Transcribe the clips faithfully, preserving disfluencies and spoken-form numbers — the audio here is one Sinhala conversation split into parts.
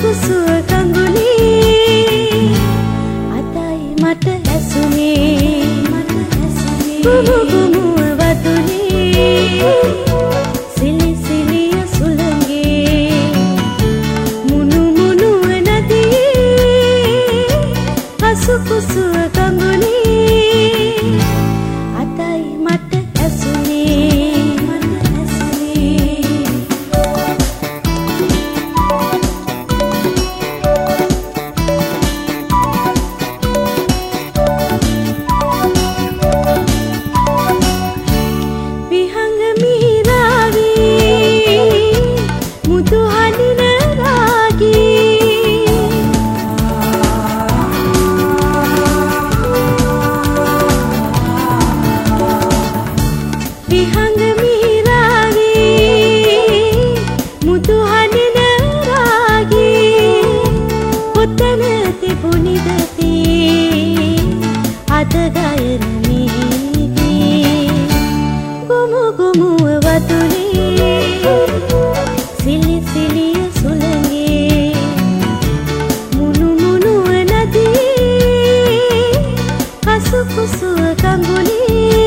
කුසුව කඳුලි අතයි මට ඇසුනේ කුමු කුමුව වතුලි සිලි සිලිය සුළඟේ මුණු මුණුව නදියේ හසු කුසුව කඳුලි අතයි මට ඇසුනේ මට ඇසුනේ විහංග මිහිරාවේ මුතු හඬින රාගී විහංග මිහිරාවේ මුතු හඬින රාගී කොතන තිබුණිද තී අද ගයන නීති කුමු කුමුව වතුලේ සිලි සිලිය සුළඟේ මුණු මුණුව නදියේ හසු කුසුව කඳුලි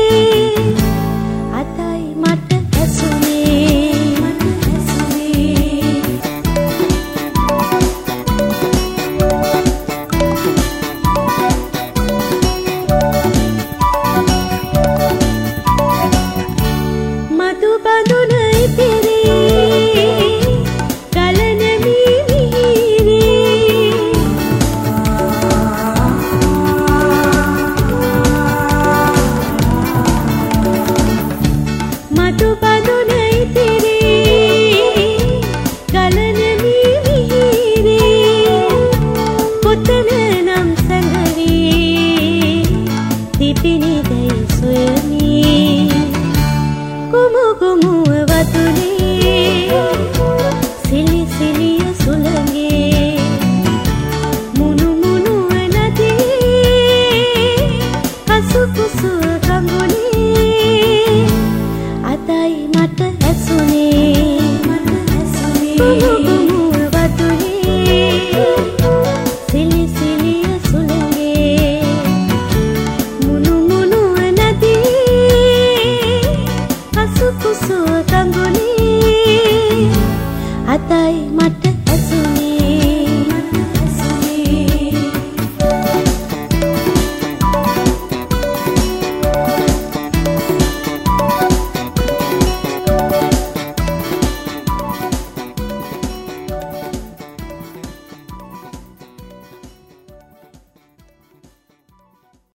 අතයි මට ඇසුනේ මට ඇසුනේ මధు බඳුන ඉතිරි ගලන මිහිරි මధు බඳුන ඉතිරි ගලන මිහිරි කොතන නම් සැඟවි තිබිනිදයි සොයමි කුමු කුමුව වතුලේ සිලි සිලිය සුළඟේ මුණු මුණුව නදියේ හසු කුසුව කඳුලි අතයි මට ඇසුනේ මට ඇසුනේ කුමු කුමුව වතුලේ සිලි සිලිය සුළඟේ මුණු මුණුව නදියේ හසු කුසුව කඳුලි අතයි මට ඇසුනේ මට ඇසුනේ